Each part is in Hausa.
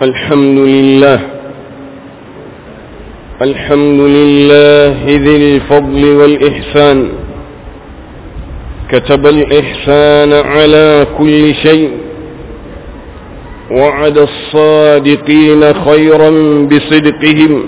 الحمد لله ذي الفضل والإحسان، كتب الإحسان على كل شيء، وعد الصادقين خيرا بصدقهم.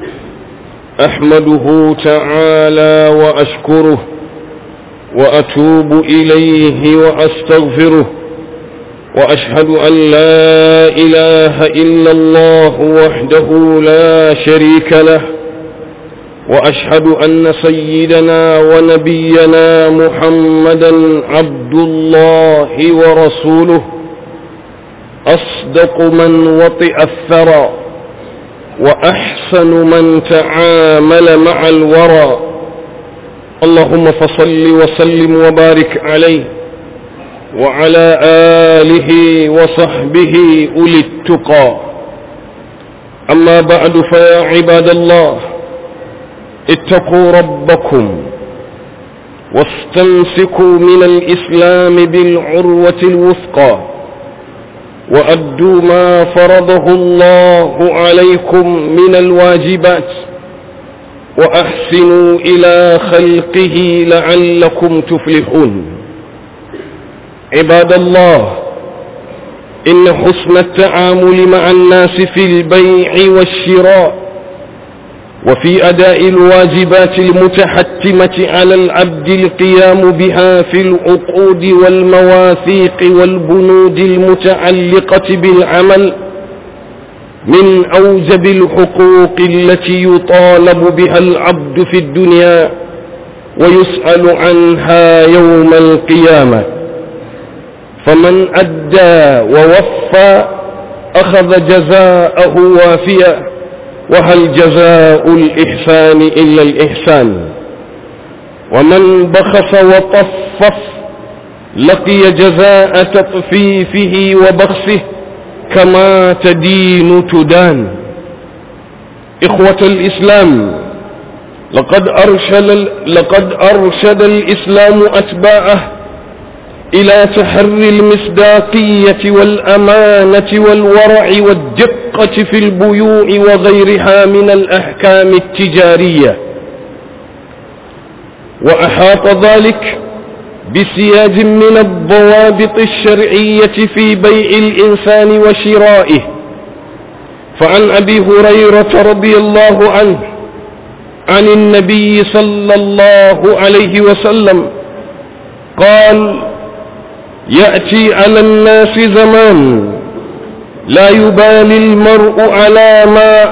أحمده تعالى وأشكره وأتوب إليه وأستغفره، وأشهد أن لا إله إلا الله وحده لا شريك له، وأشهد أن سيدنا ونبينا محمدا عبد الله ورسوله، أصدق من وطئ الثرى وأحسن من تعامل مع الورى. اللهم فصل وسلم وبارك عليه وعلى آله وصحبه أولي التقى. أما بعد، فيا عباد الله، اتقوا ربكم واستمسكوا من الإسلام بالعروة الوثقى، وأدوا ما فرضه الله عليكم من الواجبات، وأحسنوا إلى خلقه لعلكم تفلحون. عباد الله، إن حسن التعامل مع الناس في البيع والشراء وفي أداء الواجبات المتحتمة على العبد القيام بها في العقود والمواثيق والبنود المتعلقة بالعمل من أوجب الحقوق التي يطالب بها العبد في الدنيا ويسأل عنها يوم القيامة. فمن أدى ووفى أخذ جزاءه وافيا، وهل جزاء الإحسان إلا الإحسان؟ ومن بخس وطفف لقي جزاء تطفيفه وبخسه، كما تدين تدان. إخوة الإسلام، لقد أرشد الإسلام أتباعه إلى تحري المصداقية والأمانة والورع والدقة في البيوع وغيرها من الأحكام التجارية، وأحاط ذلك بسياج من الضوابط الشرعية في بيع الإنسان وشرائه. فعن أبي هريرة رضي الله عنه عن النبي صلى الله عليه وسلم قال: يأتي على الناس زمان لا يبالي المرء على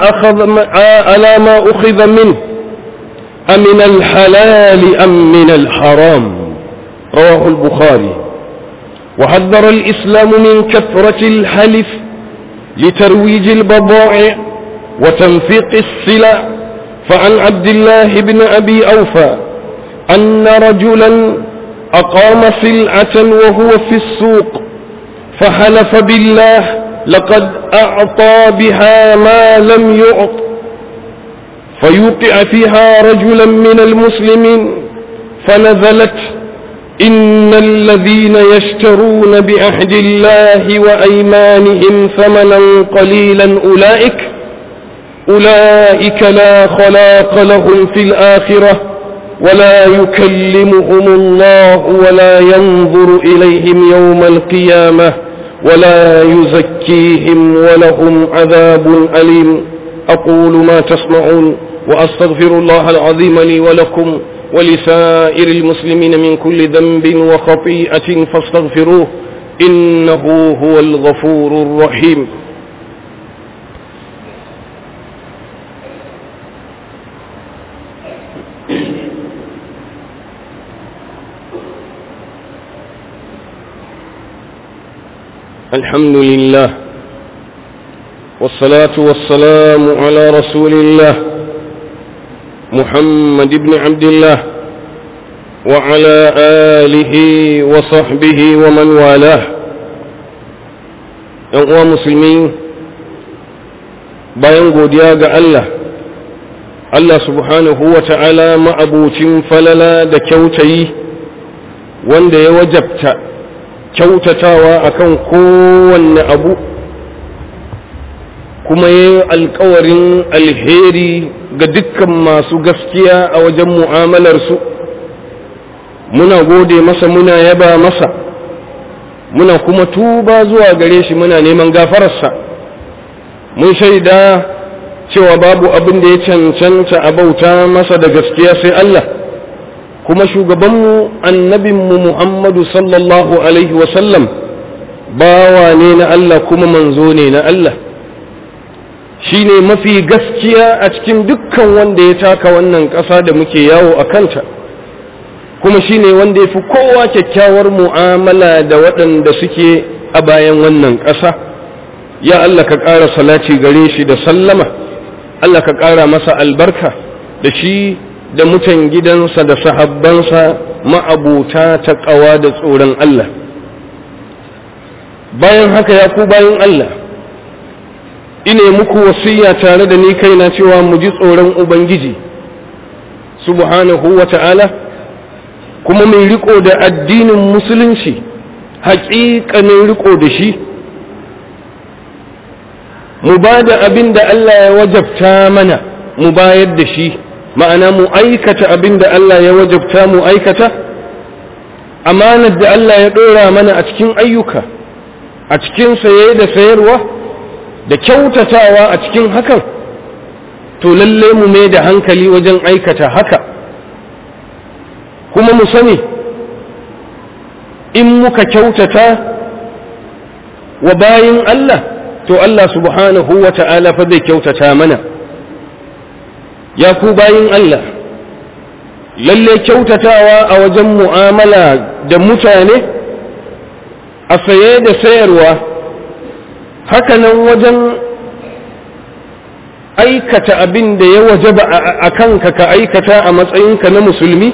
ما أخذ منه أمن الحلال أم من الحرام. رواه البخاري. وحذر الإسلام من كثرة الحلف لترويج البضائع وتنفيق السلع. فعن عبد الله بن أبي أوفى أن رجلا أقام سلعة وهو في السوق، فحلف بالله لقد أعطى بها ما لم يعط، فيوقع فيها رجلا من المسلمين، فنزلت: إن الذين يشترون بعهد الله وأيمانهم ثمنا قليلا أولئك لا خلاق لهم في الآخرة، ولا يكلمهم الله ولا ينظر إليهم يوم القيامة ولا يزكيهم ولهم عذاب أليم. أقول ما تسمعون، وأستغفر الله العظيم لي ولكم ولسائر المسلمين من كل ذنب وخطيئة فاستغفروه، إنه هو الغفور الرحيم. الحمد لله، والصلاة والسلام على رسول الله محمد بن عبد الله وعلى آله وصحبه ومن والاه. ‘Yan musulmi, bayan godiya ga Allah subhanahu wa ta'ala ma'abucin falala da kyautayi, wanda ya wajabta kyautatawa akan kowanne abu, kuma ya yi alkawarin alheri ga dukkan masu gaskiya a wajen mu'amalarsu. Muna gode masa, muna yaba masa, muna kuma tuba zuwa gare shi, muna neman gafararsa. Mun shaida cewa babu abin da ya cancanta a bauta masa da gaskiya sai Allah, kuma shugabanmu annabinmu Muhammadu sallallahu alaihi wasallam bawa ne na Allah kuma manzo ne na Allah. Shi ne mafi gaskiya a cikin dukkan wanda ya taka wannan ƙasa da muke yawo a kanta, kuma shi ne wanda ya fi kowa kyakkyawar mu'amala da waɗanda suke a bayan wannan ƙasa. Ya Allah ka ƙara salati gare shi da sallama, Allah ka ƙara masa albarka da shi da mutan gidansa da sahabbansa ma'abuta ta ƙawa da tsoron Allah. Bayan haka ya ku bayan Allah, ine muku wasiya tare da ni kaina cewa mu ji tsoron Ubangiji subhanahu wa ta'ala, kuma mai riko da addinin musulunci, haƙiƙanin riko da shi, mu ba da abin da Allah ya wajabta mana mu bayar da shi, ma'ana mu aikata abin da Allah ya wajabta mu aikata, amanar da Allah ya ɗora mana a cikin ayyuka, a cikin saye da sayarwa da kyautatawa a cikin hakan, to lalle mu mai da hankali wajen aikata haka. Kuma mu sani in muka kyautata wa bayin Allah, to Allah subhanahu wa ta'ala fa zai kyautata mana. Ya ku bayin Allah, lalle kyautatawa a wajen mu'amala da mutane, a saye da sayarwa, hakanan wajen aikata abin da ya wajaba a kanka ka aikata a matsayinka na musulmi,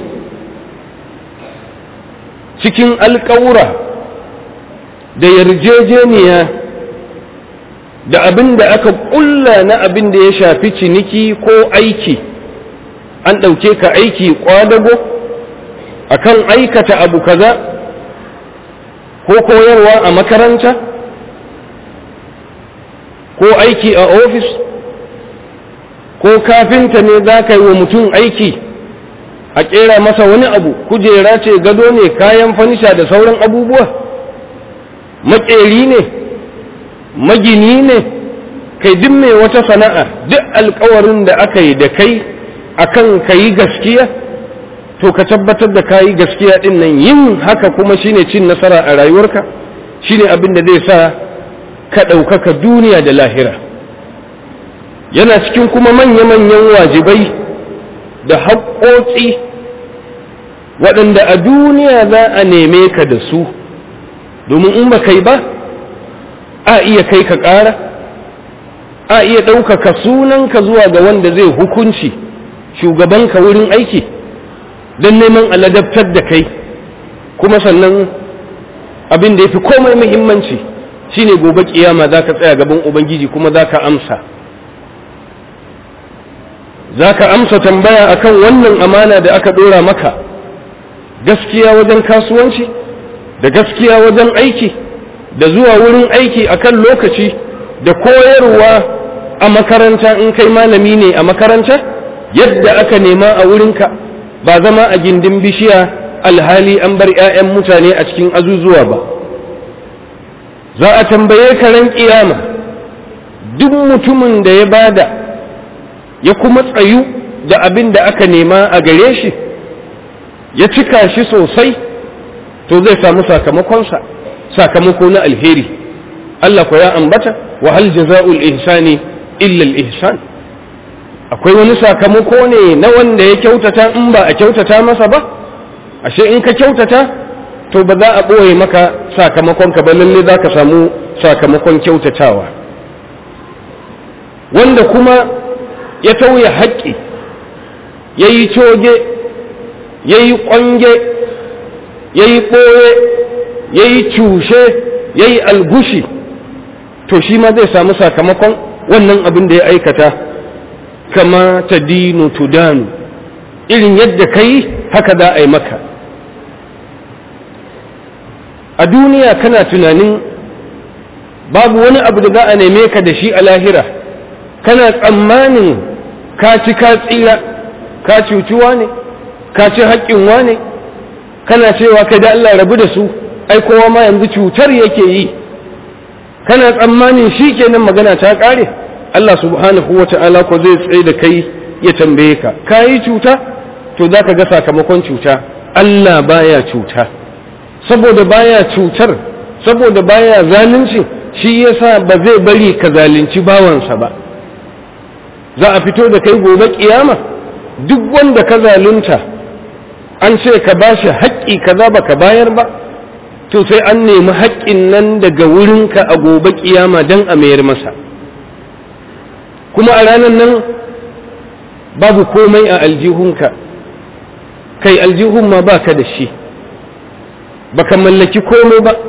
cikin alƙawura da yarjejeniya da abin da aka ƙulla na abin da ya shafi ciniki ko aiki, an ɗauke ka aiki ƙwadago akan aikata abu kaza, ko koyarwa a makaranta, ko aiki a ofis, ko kafinta ne za ka yi wa mutum aiki a ƙera masa wani abu, kujera ce, gado ne, kayan fanisha da sauran abubuwa, maƙeri ne, magini ne, kai duk mai wata sana'a, duk alkawarin da aka yi da kai akan ka yi gaskiya, to ka tabbatar da ka yi gaskiya ɗin nan. Yin haka kuma shine cin nasara a rayuwarka, shine abin da zai sa ka ɗaukaka duniya da lahira. Yana cikin kuma manya-manyan wajibai da haƙoƙi waɗanda a duniya za a neme ka da su, domin in ba kai ba a iya kai ka ƙara, a iya ɗaukaka sunanka zuwa ga wanda zai hukunci, shugabanka wurin aiki, don neman aladabtar da kai. Kuma sannan abin da ya fi komai muhimmanci shine gobe kiyama za ka tsaya gaban Ubangiji kuma za ka amsa tambaya akan wannan amana da aka ɗora maka, gaskiya wajen kasuwanci da gaskiya wajen aiki, da zuwa wurin aiki akan lokaci, da koyarwa a makaranta in kai malami ne a makaranta yadda aka nema a wurinka, ba zama a gindin bishiya alhali an bar 'ya'yan mutane a cikin azuzuwa ba. Za a tambaye ka ran kiyama duk mutumin da ya bada ya kuma tsayu da abin da aka nema a gare shi, ya cika shi sosai, to zai samu sakamakonsa, sakamako na alheri. Allah ko ya ambata, wa hal jaza'ul ihsani illa al ihsan. Akwai wani sakamako ne na wanda ya kyautata in ba a kyautata masa ba? Ashe in ka kyautata to ba za a ɓoye maka sakamakonka ba, lalle za ka samu sakamakon kyautatawa. Wanda kuma ya tauye haƙƙi, ya yi coge, ya yi ƙwange, ya yi ɓoye, ya yi cushe, ya yi algushi, to shi ma zai samu sakamakon wannan abin da ya aikata. Kama ta dinu tudanu, irin yadda ka yi haka za a yi maka. A duniya kana tunanin babu wani abu da za a neme ka da shi a lahira kana tsammanin ka ci ka tsira, ka cuciwa ne, ka ci haƙƙinwa ne, kana cewa kai da Allah rabu da su, ai kowa ma yanzu cutar yake yi, kana tsammanin shi kenan magana ta ƙare. Allah subhanahu wa ta'ala ko zai tsaye da kai ya tambaye ka, ka yi cuta to za ka ga sakamakon cuta. Allah baya cuta, saboda baya cutar, saboda baya zalunci, shi yasa ba zai bari ka zalunci bawansa ba. Za a fito da kai gobe kiyama, duk wanda ka zalunta an ce ka bashi haƙƙi kaza baka bayar ba, to sai an nemi haƙƙin nan daga wurinka a gobe kiyama don a mayar masa. Kuma a ranar nan babu komai a aljihunka, kai aljihun ma baka da shi, baka mallaki komai ba.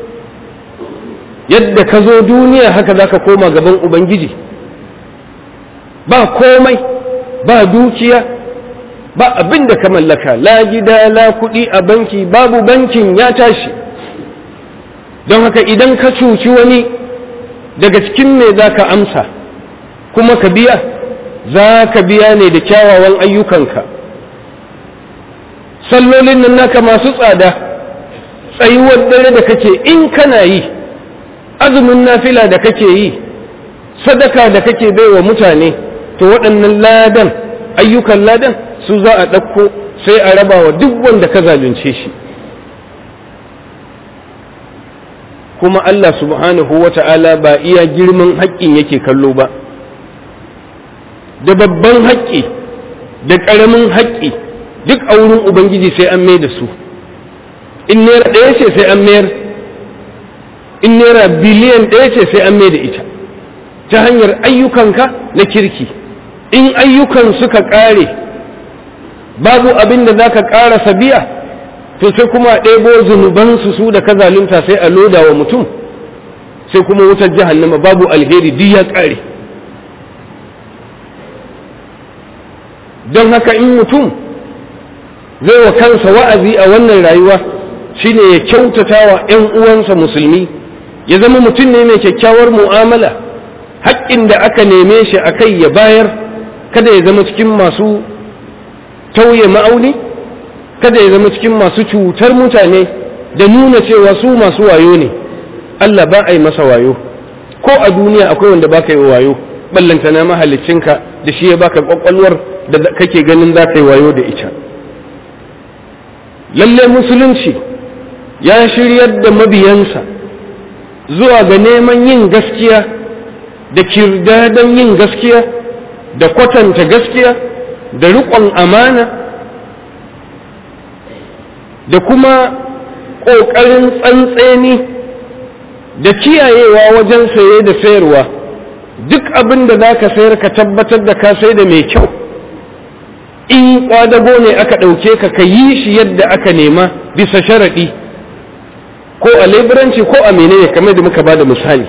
Yadda ka zo duniya haka za ka koma gaban Ubangiji, ba komai, ba dukiya, ba abin da ka mallaka, la gida la kuɗi a banki, babu bankin ya tashi. Don haka idan ka cuci wani daga cikin me za ka amsa kuma ka biya, za ka biya ne da kyawawan ayyukanka. Sallolin nan naka masu tsada, tsayuwar dare da kake in kana yi, azumin nafila da kake yi, sadaka da kake baiwa mutane, to waɗannan ladan, ayyukan ladan su za a ɗauko sai a raba wa duk wanda ka zalunce shi. Kuma Allah subhanahu wa ta'ala ba iya girman haƙƙin yake kallo ba, da babban haƙƙi da ƙaramin haƙƙi duk a wurin Ubangiji sai an mai da su. In naira ɗaya ce sai an mayar, in naira biliyan ɗaya ce sai an mai da ita, ta hanyar ayyukanka na kirki. In ayyukan suka ƙare babu abin da za ka ƙarasa biya, to sai kuma ɗebo zunubansu su da ka zalunta sai a loda wa mutum, sai kuma wutar jahannama babu alheri duk ya ƙare. Don haka in mutum zai wa kansa wa'azi a wannan rayuwa shine ya kyautata wa ‘yan uwansa musulmi, ya zama mutum ne mai kyakkyawar mu'amala, haƙƙin da aka neme shi a kai ya bayar, kada ya zama cikin masu tauye ma'auni, kada ya zama cikin masu cutar mutane da nuna cewa su masu wayo ne. Allah ba a yi masa wayo, ko a duniya akwai wanda baka yi wayo, ballantana mahaliccinka da shi ya baka kwakwalwar da kake ganin za ka yi wayo da ita. Lalle musulunci ya shiryar da mabiyansa zuwa ga neman yin gaskiya da kirdadan yin gaskiya da kwatanta gaskiya da riƙon amana da kuma ƙoƙarin tsantseni da kiyayewa wajen saye da sayarwa. Duk abin da za ka sayar ka tabbatar da ka sai da mai kyau. In ƙwadago ne aka ɗauke ka ka yi shi yadda aka nema bisa sharaɗi, ko a leburanci ko a menene kamar da muka ba da misali.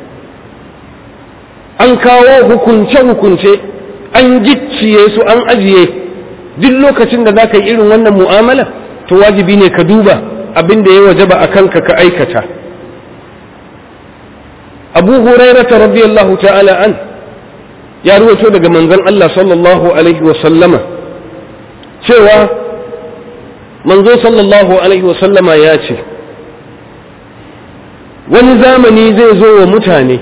An kawo hukunce-hukunce an gicciye su an ajiye. Duk lokacin da za ka yi irin wannan mu'amala to wajibi ne ka duba abin da ya wajaba a kanka ka aikata. Abu Hurairata radiyallahu ta'ala an ya ruwato daga manzon Allah sallallahu alaihi wa sallama cewa manzo sallallahu alaihi wa sallama ya ce wani zamani zai zo wa mutane,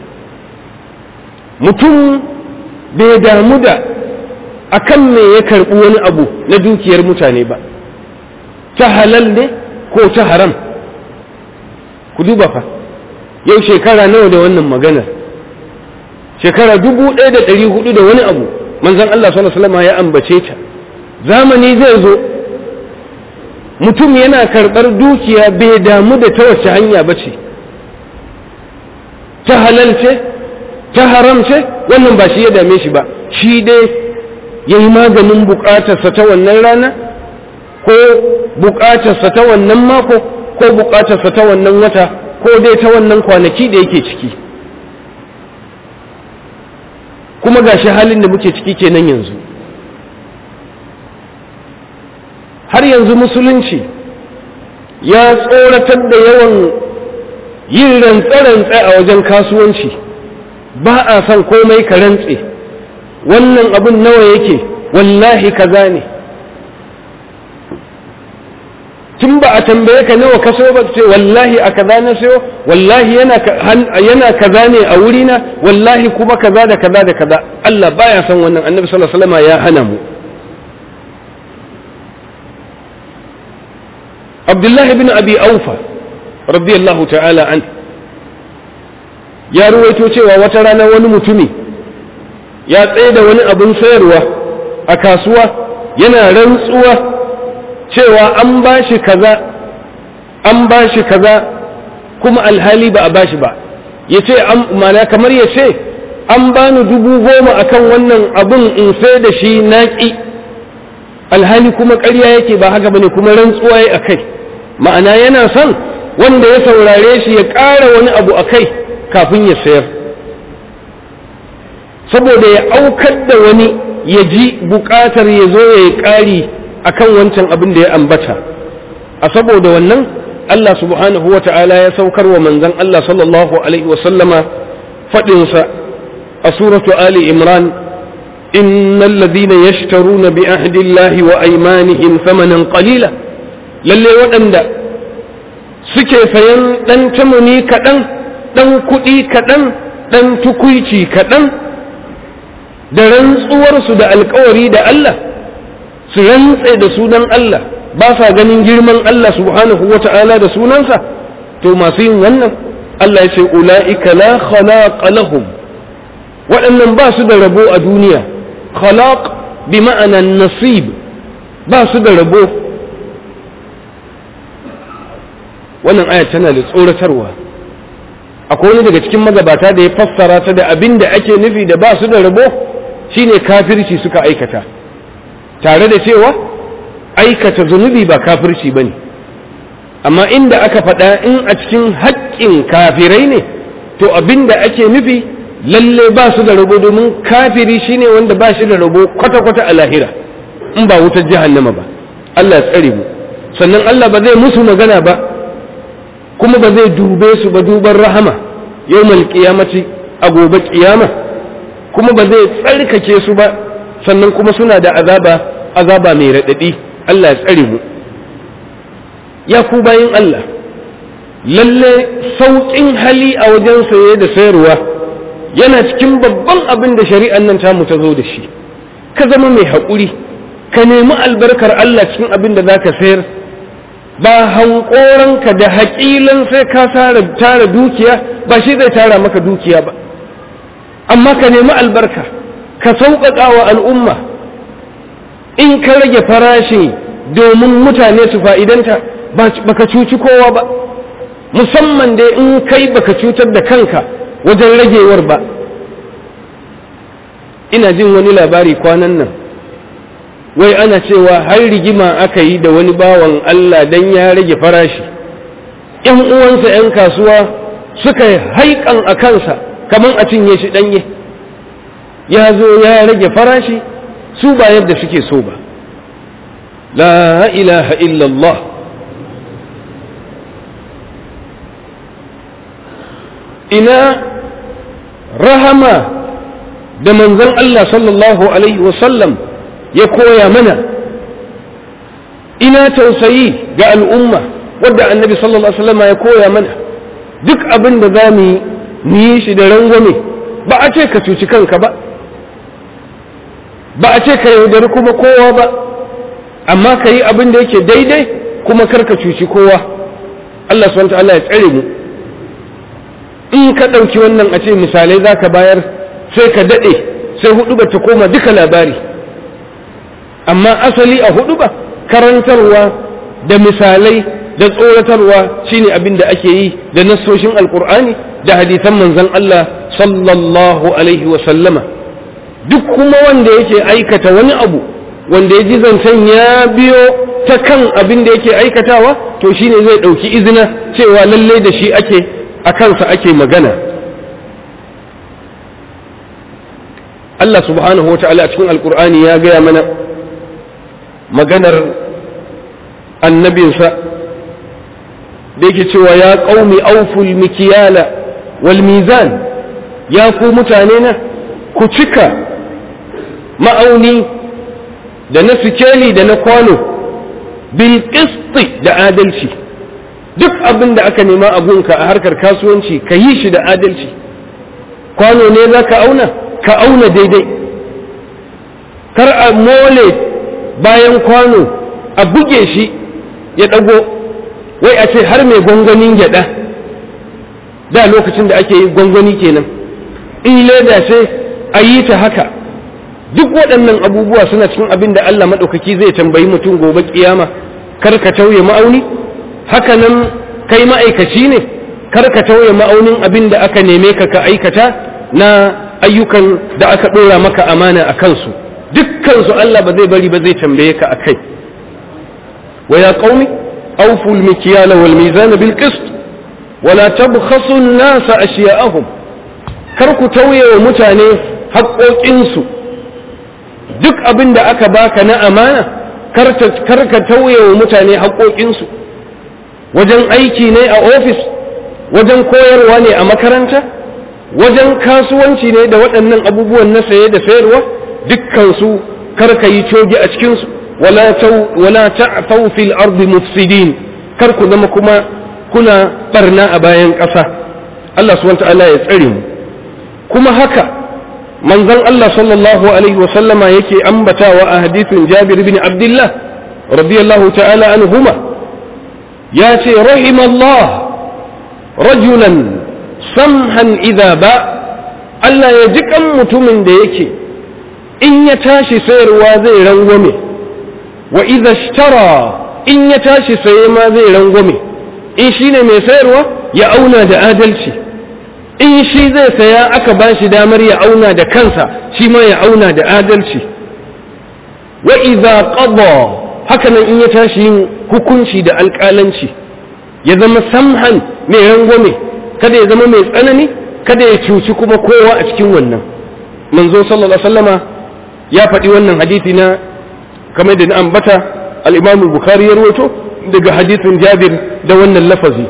mutum bai damu da akan me ya karɓi wani abu na dukiyar mutane ba, ta halal ne ko ta haram. Ku duba fa, yau shekara nawa da wannan maganar, shekara 1400 da wani abu manzon Allah sallallahu alaihi wasallam ya ambace ta. Zamani zai zo mutum yana karɓar dukiya bai damu da ta wace hanya ba ce, ta halal ce ta haram ce, wannan ba shi ya dame shi ba, shi dai ya yi maganin bukatarsa ta wannan rana ko bukatarsa ta wannan mako ko bukatarsa ta wannan wata ko dai ta wannan kwanaki da yake ciki. Kuma gashi halin da muke ciki kenan yanzu. Har yanzu musulunci ya tsoratar da yawan yin rantsa-rantsa a wajen kasuwanci ba a son komai ka rantse, wannan abin nawa yake, wallahi kaza ne. tun ba a tambaye ka nawa ka sayo ba ce wallahi a kaza na sayo, wallahi yana kaza ne a wurina, wallahi kuma kaza da kaza da kaza. Allah baya son wannan, annabi sallallahu alaihi wasallam ya hana mu. Abdullah ibn Abi Aufa radiyallahu ta'ala an ya ruwaito cewa wata rana wani mutumi ya tsaye da wani abin sayarwa a kasuwa yana rantsuwa cewa an bashi kaza kuma alhali ba a bashi ba, yace mana kamar yace an bani 10,000 akan wannan abin in sai da shi naki, alhali kuma ƙarya yake ba haka bane, kuma rantsuwa yayi akai. Ma'ana yana son wanda ya saurare shi ya ƙara wani abu akai kafin ya sayar, saboda ya aukar da wani ya ji buƙatar ya zo ya yi ƙari akan wancan abin da ya ambata. A saboda wannan Allah subhanahu wa ta'ala ya saukar wa manzon Allah sallallahu alaihi wa sallama faɗinsa a suratu Ali Imran, innal ladina yashtaruna bi ahdillahi wa aymanihim thamanan qalila, lalle waɗanda suke sayan ɗan tamuni kaɗan, ɗan kuɗi kaɗan, ɗan tukuici kaɗan, da rantsuwarsu da alkawari da Allah, su rantse da sunan Allah, ba sa ganin girman Allah subhanahu wa ta'ala da sunansa, to masu yin wannan Allah ya ce ula'ika la khalaqa lahum, waɗannan ba su da rabo a duniya. Khalaq bi ma'ana nasib, ba su da rabo. Wannan aya tana da tsoratarwa. Akwai wani daga cikin magabata da ya fassara ta da abin da ake nufi da ba su da rabo shine kafirci suka aikata, tare da cewa aikata zunubi ba kafirci bane, amma inda aka faɗa in a cikin haƙƙin kafirai ne, to abin da ake nufi lalle ba su da rabo, domin kafiri shine wanda ba shi da rabo kwata-kwata a lahira in ba wutar jahannama ba. Allah ya tsare mu. Sannan Allah ba zai musu magana ba, kuma ba zai dube su ba duban rahama yawmal qiyamati, a gobe kiyama, kuma ba zai tsarkake su ba, sannan kuma suna da azaba mai raɗaɗi. Allah ya tsare mu. Ya ku bayin Allah, lalle sauƙin hali a wajen saye da sayarwa yana cikin babban abin da shari'an nan tamu ta zo da shi. Ka zama mai haƙuri, ka nemi albarkar Allah cikin abin da zaka sayar, ba hankoranka da haƙilan sai ka tara dukiya, ba shi zai tara maka dukiya ba, amma ka nemi albarka, ka sauƙaƙa wa al'umma. In ka rage farashi domin mutane su fa'idanta, baka cuci kowa ba, musamman dai in kai baka cutar da kanka wajen ragewar ba. Ina jin wani labari kwanan nan, wai ana cewa har rigima aka yi da wani bawan Allah dan ya rage farashi, ‘yan uwansa ‘yan kasuwa suka haikan a kansa kamar a cinye shi ɗanye, ya zo ya rage farashi su ba yadda suke so ba. La ilaha illallah. Ina rahama da manzon Allah sallallahu alaihi wasallam ya koya mana, ina tausayi ga al'umma wadda annabi sallallahu alaihi wasallam ya koya mana. Duk abin da za mu yi shi da rangwame, ba a ce ka cuci kanka ba, ba a ce ka yaudari kuma kowa ba, amma ka yi abin da yake daidai kuma kar ka cuci kowa. Allah subhanahu wa ta'ala ya tsare mu. In ka ɗauki wannan a ce misalai za ka bayar, sai ka daɗe, sai huɗuba ta koma duka labari. Amma asali a huɗuba karantarwa da misalai da tsoratarwa shine abin da ake yi da nassoshin alkur'ani da hadisan manzon Allah sallallahu alaihi wa sallama. Duk kuma wanda yake aikata wani abu wanda ya ji zancen ya biyo ta kan abin da yake aikatawa, to shine zai ɗauki izina cewa lallai da shi ake, a kansa ake magana. Allah subhanahu wa ta'ala a cikin alkur'ani ya gaya mana maganar annabinsa da yake cewa ya qaumi awful mikyala wal mizan, ya ku mutane na ku cika ma'auni da na sikeli da na kwano bil qisti da adalci. duk abin da aka nema a gunka a harkar kasuwanci ka yi shi da adalci. kwano ne za ka auna daidai, kar a mole bayan kwano a buge shi ya ɗago, wai a ce har mai gwangwanin gyaɗa, da lokacin da ake yi gwangwani kenan, in leda ce a yi ta haka. duk waɗannan abubuwa suna cikin abin da Allah maɗaukaki zai tambayi mutum gobe kiyama. kar ka tauye ma'auni, haka nan kai ma'aikaci ne, kar ka tauye ma'aunin abin da aka neme ka aikata na ayyukan da aka ɗora maka amana a kansu. dukkansu Allah ba zai bari ba, zai tambaye ka a kai. wa ya qaumi awfu al-mikyala wal mizana bil qist wa la tabkhasu an-nasa ashya'ahum. kar ku tauye wa mutane haƙoƙinsu. duk abin da aka baka na amana kar ka tauye wa mutane haƙoƙinsu. wajen aiki ne a ofis, wajen koyarwa ne a makaranta, wajen kasuwanci ne da waɗannan abubuwan na saye da sayarwa, dukkansu kar ka yi coge a cikinsu. wala ta'thaw fil ardi mufsidin, kar ku zama kuma kuna barna a bayan ƙasa. Allah subhanahu wa ta'ala ya tsare mu. kuma haka manzon Allah sallallahu alaihi wa sallama yake ambatawa a hadisin Jabir bin Abdullah radiyallahu ta'ala anhuma, ya ce rahimallah rajulan samhan idha ba. Allah ya ji kan mutumin da yake in ya tashi sayarwa zai rangwame, wa idha ishtara in ya tashi saye ma zai rangwame. in shine mai sayarwa ya auna da adalci, in shi zai saya aka bashi damar ya auna da kansa, shi ma ya auna da adalci. wa idha qada, haka nan in ya tashi yin hukunci da alƙalanci ya zama samhan mai rangwame, kada ya zama mai tsanani, kada ya cuci kuma kowa a cikin wannan. manzo sallallahu alaihi wasallama ya faɗi wannan hadisi na kamar da na ambata, al-Imam al-Bukhari ya rawaito daga hadisin Jabir da wannan lafazi.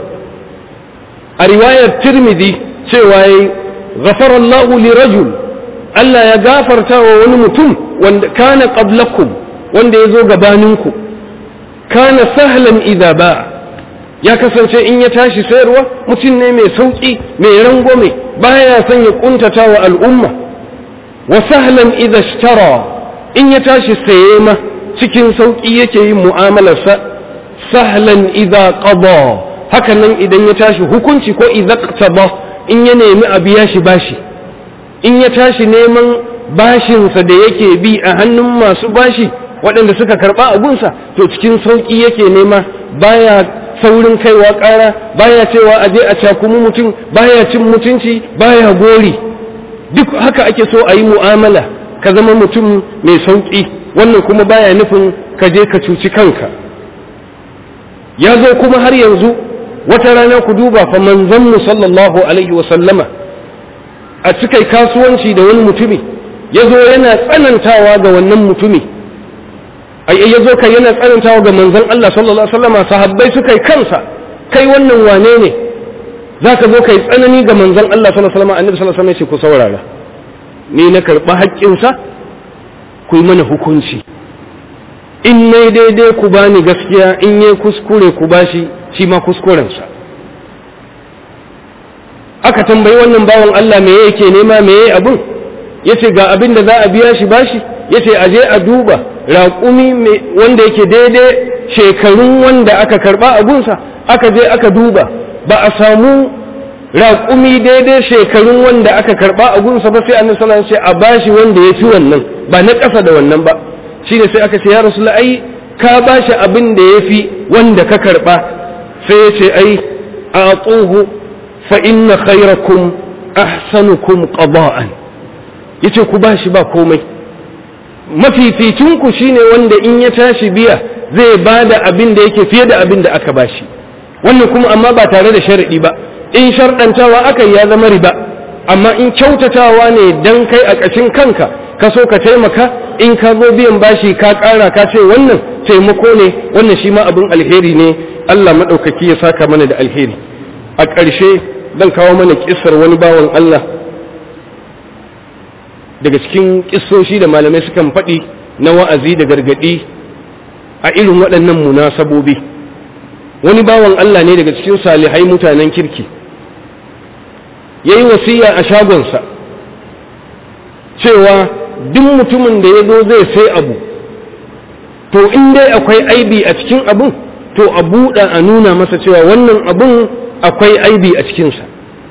a riwayar Tirmidhi cewa yayi ghafara Allahu li rajul, Allah ya gafarta wa wani mutum wanda kana qablakum, wanda yazo gabaninku, kana sahlan idza ba, ya kasance in ya tashi sayarwa mutum ne mai sauki mai rangwame, baya son ya kuntata wa al'umma. wa sahlan idza ishtara, in ya tashi saye ma cikin sauki yake yin mu'amalarsa. sahlan idza qada, haka nan idan ya tashi hukunci ko idza qtaba, in ya nemi a biya shi bashi, in ya tashi neman bashinsa da yake bi a hannun masu bashi waɗanda suka karɓa abunsa, to cikin sauƙi yake nema, baya saurin kaiwa ƙara, baya cewa a je a cakumi mutum, baya cin mutunci, baya gori. duk haka ake so a yi mu'amala, ka zama mutum mai sauƙi. wannan kuma baya nufin ka je ka cuci kanka. ya zo kuma har yanzu wata rana ku duba fa manzanmu sallallahu alaihi wa sallama a cikin kasuwanci da wani mutumi, ya zo yana tsanantawa ga wannan mutumi, ya zo kai yana tsanantawa ga manzon Allah sallallahu alaihi wa sallama. sahabbai suka yi kansa, kai wannan wane ne za ka zo kai tsanani ga manzon Allah sallallahu alaihi wa sallama. annabi sallallahu alaihi wa sallama ya ce ku saurara, ni na karɓi haƙƙinsa, ku yi mana hukunci. in nai daidai ku bani gaskiya, in yi kuskure ku bashi shi ma kuskurensa. aka tambayi wannan bawan Allah me yake nema, me yayi abun, yace ga abin da za a biya shi bashi, yace aje a duba raƙumi wanda yake daidai shekarun wanda aka karba abunsa. aka je aka duba, ba a samu raƙumi daidai shekarun wanda aka karba abunsa ba, sai annabi sallallahu alaihi wasallam a bashi wanda ya fi wannan, ba na ƙasa da wannan ba. shine sai aka ce ya Rasulullah, ai ka bashi abin da yafi wanda ka karba. sai ya ce ai atuhu fa inna khayrakum ahsanukum qada'an, yace ku bashi ba komai, mafificin ku shine wanda in ya tashi biya zai bada abin da yake fiye da abin da aka bashi. wannan kuma amma ba tare da sharadi ba, in sharɗantawa aka ya zama riba, amma in kyautatawa ne dan kai a ƙashin kanka ka so ka taimaka, in ka zo biyan bashi ka ƙara ka ce wannan taimako ne, wannan shi ma abin alheri ne. Allah maɗaukaki ya saka mana da alheri. a ƙarshe zan kawo mana kissar wani bawan Allah daga cikin kissoshi da malamai sukan faɗi na wa'azi da gargaɗi a irin waɗannan munasabobi. Wani bawan Allah ne daga cikin salihai mutanen kirki ya yi wasiya a shagonsa cewa duk mutumin da ya zo zai sai abu, to in dai akwai aibi a cikin abun, to a buɗa a nuna masa cewa wannan abun akwai aibi a cikinsa.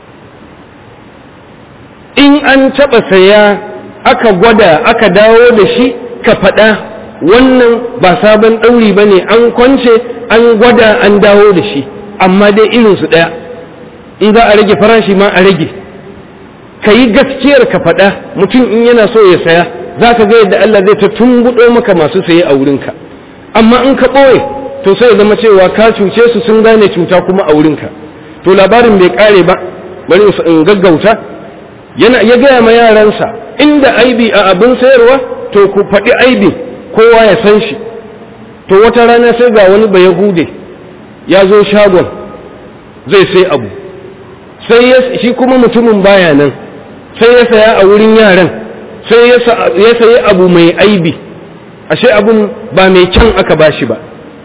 In an taɓa saya aka gwada aka dawo da shi, ka faɗa wannan ba sabon ɗauri ba ne, an kwance an gwada an dawo da shi, amma dai irinsu ɗaya. In za a rage farashi ma a rage. Ka yi gaskiyar ka faɗa, mutum in yana so ya saya za ka ga yadda Allah zai ta tumbuɗo maka masu saye a wurinka. Amma in ka ɓoye, to sai ya zama cewa ka cuce su, sun gane cuta kuma a wurinka. To labarin bai ƙare ba, bari in gaggauta. Ya gaya ma yaransa, inda aibi a abin sayarwa, to ku faɗi aibi kowa ya san shi. To wata rana sai ga wani bayahude ya zo shagon zai sai abu, sai shi kuma mutumin baya nan, sai ya saya a wurin yaran, sai ya sayi abu mai aibi, ashe abun ba mai kyan aka bashi ba.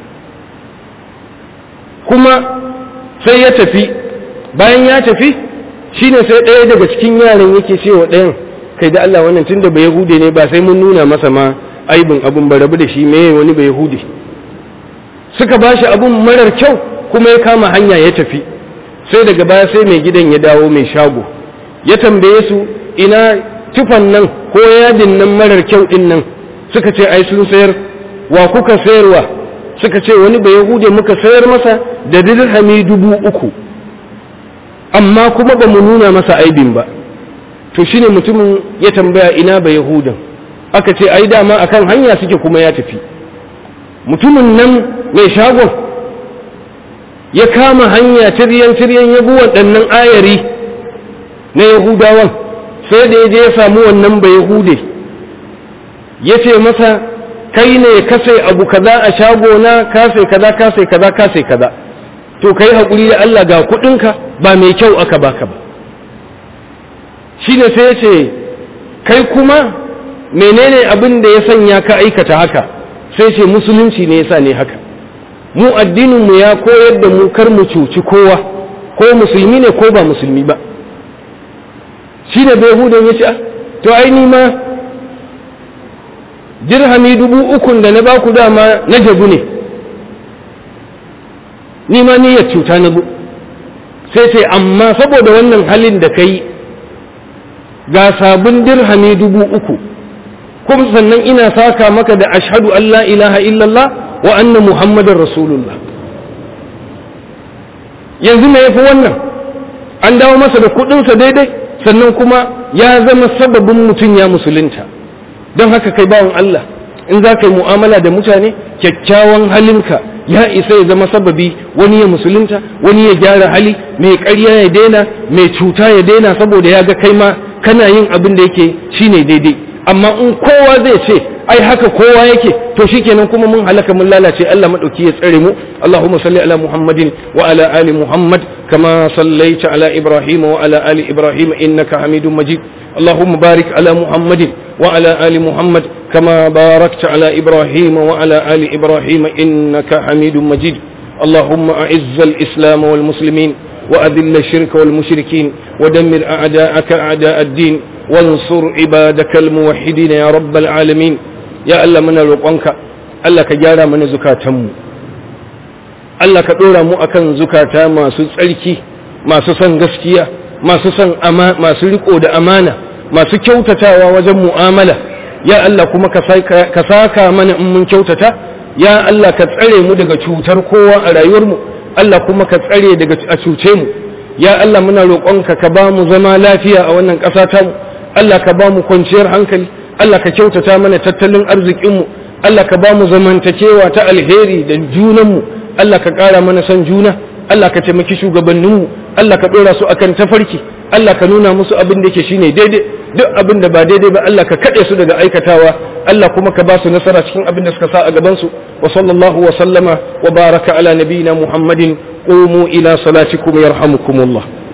Kuma sai ya tafi, bayan ya tafi shine sai ɗaya daga cikin yaran yake cewa ɗayan, kai da Allah wannan tunda ba Yahude ne ba sai mun nuna masa ma aibin abun ba, rabu da shi, meye wani ba Yahude. Suka bashi abun marar kyau kuma ya kama hanya ya tafi. Sai daga baya sai mai gidan ya dawo, mai shago ya tambaye su, ina tufan nan ko yadin nan marar kyau din nan? Suka ce ai sun sayar. Wa kuka sayarwa? Suka ce wani ba Yahude muka sayar masa da dirhami 3,000, amma kuma ba mu nuna masa aibin ba. To shine mutumin ya tambaya ina ba Yahudan, aka ce ai dama akan hanya suke kuma ya tafi. Mutumin nan mai shagon ya kama hanya tiryan ya bi waɗannan ayari na Yahudawan, sai da ya je ya samu wannan ba Yahude ya ce masa, kai ne ka sai abu kaza a shago na, ka sai kaza ka sai kaza ka sai kaza, to kai haƙuri da Allah ga kuɗinka ba mai kyau aka baka ba. Shi ne sai ya ce, kai kuma menene abin da ya sanya ka aikata haka? Sai ce musulunci ne yasa ne haka. Mu addininmu ya koyar da mu kar mu cuci kowa, ko musulmi ne ko ba musulmi ba. Shi ne bai hudun ya ce, to ai ni ma dirhami 3,000 da na baku dama na jabu ne, ni ma niyyar cuta na bu. Sai ce amma saboda wannan halin da kai ga sabon dirhami 3,000, kuma sannan ina saka maka da ashhadu an la ilaha illallah wa anna muhammadar rasulullah. Yanzu me yafi wannan? An dawo masa da kudinsa daidai, sannan kuma ya zama sababin mutum ya musulunta. Don haka kai bawan Allah, in za ka yi mu'amala da mutane, kyakkyawan halinka ya isa ya zama sababi wani ya musulunta, wani ya gyara hali, mai ƙarya ya daina, mai cuta ya daina, saboda ya ga kai ma kana yin abin da yake shine daidai. Amma in kowa zai ce ai haka kowa yake, to shikenan kuma mun halaka mun lalace. Allah madauki ya tsare mu. Allahumma salli ala Muhammadin wa ala ali Muhammad kama sallaita ala Ibrahim wa ala ali Ibrahim innaka Hamidum Majid. Allahumma barik ala Muhammadin wa ala ali Muhammad kama barakta ala Ibrahim wa ala ali Ibrahim innaka Hamidum Majid. Allahumma a'izz al-islam wal muslimin wa adhill ash-shirka wal mushrikin wa dammir a'da'aka a'da' ad-din wansur ibadakal muwahhidin ya rabbal alamin. Ya Allah muna roƙonka, Allah ka gyara mana zukatanmu, Allah ka ɗora mu akan zukata masu tsarki, masu son gaskiya, masu son masu riko da amana, masu kyautatawa wajen mu'amala. Ya Allah kuma ka saka mana in mun kyautata. Ya Allah ka tsare mu daga cutar kowa a rayuwarmu, Allah kuma ka tsare daga a cuce mu. Ya Allah muna roƙonka ka ba mu zama lafiya a wannan ƙasa ta mu. Allah ka ba mu kwanciyar hankali, Allah ka kyautata mana tattalin arzikinmu, Allah ka ba mu zamantakewa ta alheri da junanmu, Allah ka ƙara mana son juna, Allah ka taimaki shugabanninmu, Allah ka ɗora su akan tafarki, Allah ka nuna musu abin da yake shine daidai, duk abin da ba daidai ba Allah ka kaɗe su daga aikatawa, Allah kuma ka ba su nasara cikin abin da suka sa a gabansu. Wa sallallahu wa sallama wa baraka ala nabiyina Muhammadin. Qumu ila salatikum yarhamukumullah.